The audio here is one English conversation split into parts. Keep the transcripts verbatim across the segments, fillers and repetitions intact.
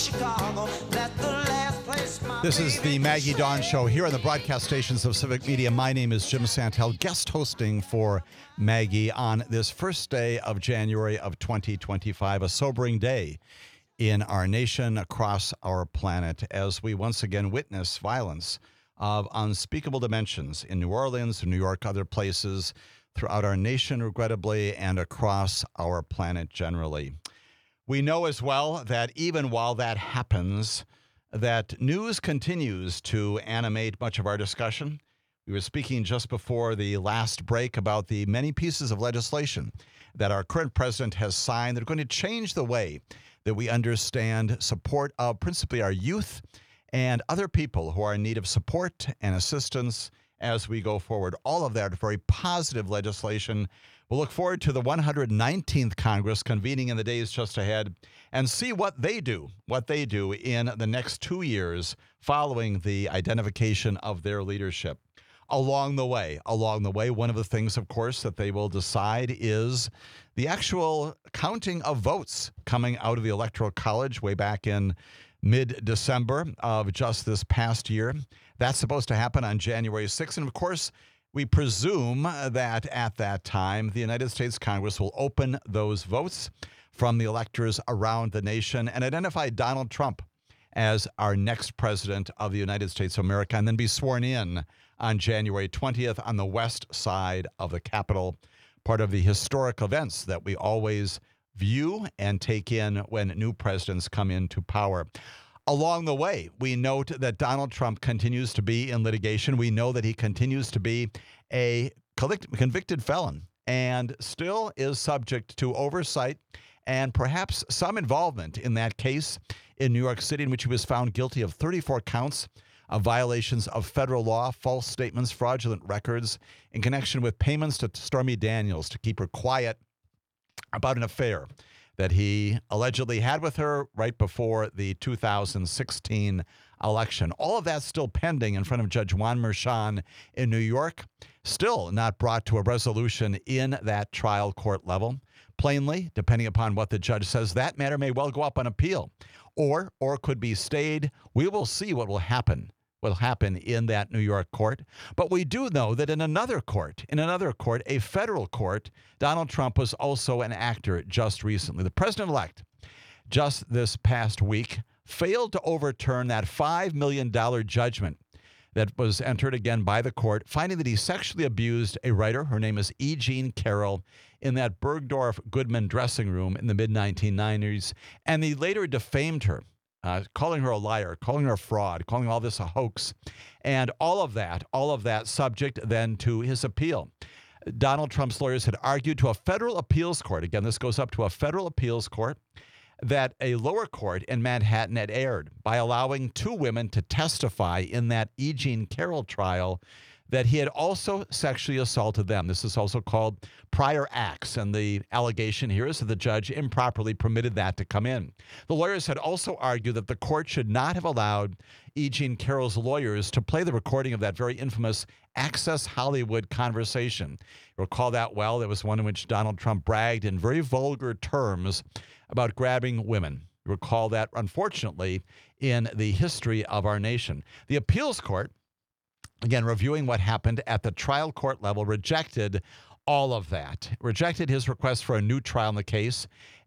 Chicago. Let the last place my This is baby the Maggie share. Dawn Show here on the broadcast stations of Civic Media. My name is Jim Santel, guest hosting for Maggie on this first day of January of twenty twenty-five, a sobering day in our nation, across our planet, as we once again witness violence of unspeakable dimensions in New Orleans, in New York, other places throughout our nation, regrettably, and across our planet generally. We know as well that even while that happens, that news continues to animate much of our discussion. We were speaking just before the last break about the many pieces of legislation that our current president has signed that are going to change the way that we understand support of principally our youth and other people who are in need of support and assistance as we go forward. All of that very positive legislation. We'll look forward to the one hundred nineteenth Congress convening in the days just ahead and see what they do, what they do in the next two years following the identification of their leadership. Along the way, along the way, one of the things, of course, that they will decide is the actual counting of votes coming out of the Electoral College way back in mid-December of just this past year. That's supposed to happen on January sixth. And of course, we presume that at that time, the United States Congress will open those votes from the electors around the nation and identify Donald Trump as our next president of the United States of America, and then be sworn in on January twentieth on the west side of the Capitol, part of the historic events that we always view and take in when new presidents come into power. Along the way, we note that Donald Trump continues to be in litigation. We know that he continues to be a convicted felon and still is subject to oversight and perhaps some involvement in that case in New York City, in which he was found guilty of thirty-four counts of violations of federal law, false statements, fraudulent records in connection with payments to Stormy Daniels to keep her quiet about an affair that he allegedly had with her right before the two thousand sixteen election. All of that's still pending in front of Judge Juan Merchan in New York, still not brought to a resolution in that trial court level. Plainly, depending upon what the judge says, that matter may well go up on appeal or or could be stayed. We will see what will happen. will happen in that New York court. But we do know that in another court, in another court, a federal court, Donald Trump was also an actor just recently. The president-elect, just this past week, failed to overturn that five million dollars judgment that was entered again by the court, finding that he sexually abused a writer, her name is E. Jean Carroll, in that Bergdorf Goodman dressing room in the mid nineteen nineties, and he later defamed her. Uh, calling her a liar, calling her a fraud, calling all this a hoax, and all of that, all of that subject then to his appeal. Donald Trump's lawyers had argued to a federal appeals court, again, this goes up to a federal appeals court, that a lower court in Manhattan had erred by allowing two women to testify in that E. Jean Carroll trial that he had also sexually assaulted them. This is also called prior acts, and the allegation here is that the judge improperly permitted that to come in. The lawyers had also argued that the court should not have allowed E. Jean Carroll's lawyers to play the recording of that very infamous Access Hollywood conversation. You recall that well. There was one in which Donald Trump bragged in very vulgar terms about grabbing women. You recall that, unfortunately, in the history of our nation. The appeals court, again, reviewing what happened at the trial court level, rejected all of that, rejected his request for a new trial in the case,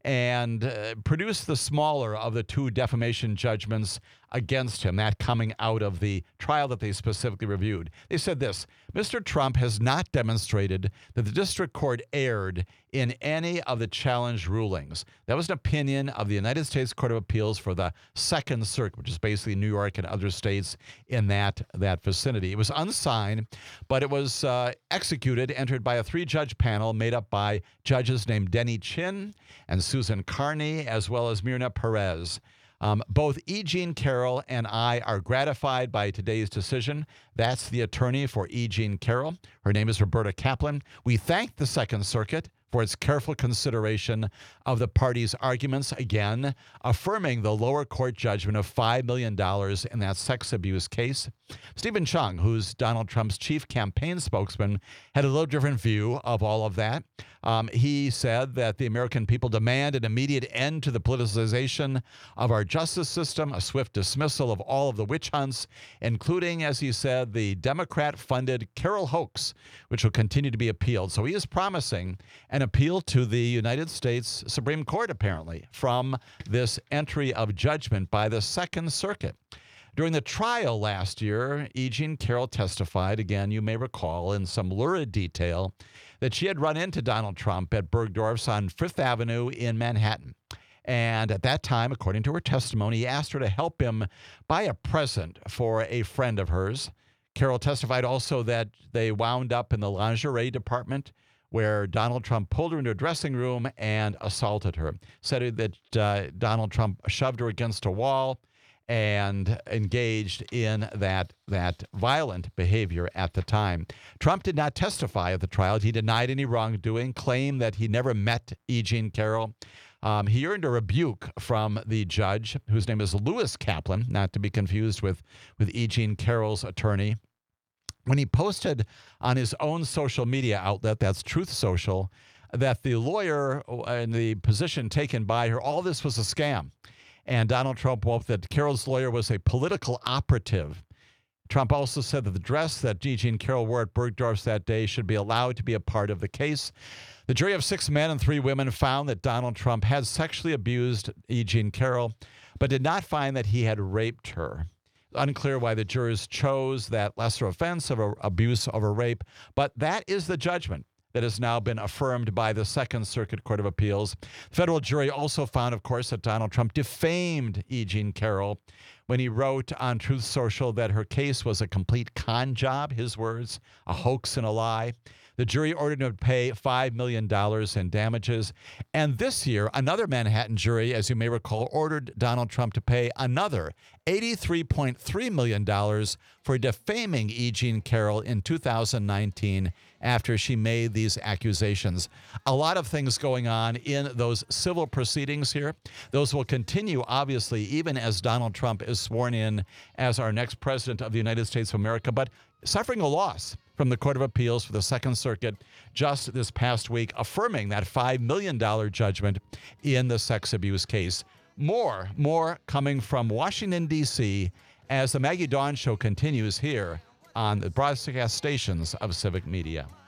and uh, produced the smaller of the two defamation judgments against him, that coming out of the trial that they specifically reviewed. They said this: Mister Trump has not demonstrated that the district court erred in any of the challenge rulings. That was an opinion of the United States Court of Appeals for the Second Circuit, which is basically New York and other states in that, that vicinity. It was unsigned, but it was uh, executed, entered by a three-judge panel made up by judges named Denny Chin and Susan Carney, as well as Myrna Perez. Um, both E. Jean Carroll and I are gratified by today's decision. That's the attorney for E. Jean Carroll. Her name is Roberta Kaplan. We thank the Second Circuit for its careful consideration of the party's arguments, again, affirming the lower court judgment of five million dollars in that sex abuse case. Stephen Chung, who's Donald Trump's chief campaign spokesman, had a little different view of all of that. Um, he said that the American people demand an immediate end to the politicization of our justice system, a swift dismissal of all of the witch hunts, including, as he said, the Democrat-funded Carol hoax, which will continue to be appealed. So he is promising an appeal to the United States Supreme Court, apparently, from this entry of judgment by the Second Circuit. During the trial last year, E. Jean Carroll testified, again, you may recall, in some lurid detail, that she had run into Donald Trump at Bergdorf's on Fifth Avenue in Manhattan. And at that time, according to her testimony, he asked her to help him buy a present for a friend of hers. Carroll testified also that they wound up in the lingerie department where Donald Trump pulled her into a dressing room and assaulted her. Said that uh, Donald Trump shoved her against a wall and engaged in that that violent behavior at the time. Trump did not testify at the trial. He denied any wrongdoing, claimed that he never met E. Jean Carroll. Um, he earned a rebuke from the judge, whose name is Lewis Kaplan, not to be confused with, with E. Jean Carroll's attorney, when he posted on his own social media outlet, that's Truth Social, that the lawyer and the position taken by her, all this was a scam. And Donald Trump wrote that Carroll's lawyer was a political operative. Trump also said that the dress that E. Jean Carroll wore at Bergdorf's that day should be allowed to be a part of the case. The jury of six men and three women found that Donald Trump had sexually abused E. Jean Carroll, but did not find that he had raped her. Unclear why the jurors chose that lesser offense of a, abuse over rape, but that is the judgment that has now been affirmed by the Second Circuit Court of Appeals. The federal jury also found, of course, that Donald Trump defamed E. Jean Carroll when he wrote on Truth Social that her case was a complete con job, his words, a hoax and a lie. The jury ordered him to pay five million dollars in damages. And this year, another Manhattan jury, as you may recall, ordered Donald Trump to pay another eighty-three point three million dollars for defaming E. Jean Carroll in two thousand nineteen after she made these accusations. A lot of things going on in those civil proceedings here. Those will continue, obviously, even as Donald Trump is sworn in as our next president of the United States of America, but suffering a loss from the Court of Appeals for the Second Circuit just this past week, affirming that five million dollars judgment in the sex abuse case. More, more coming from Washington, D C as the Maggie Dawn Show continues here on the broadcast stations of Civic Media.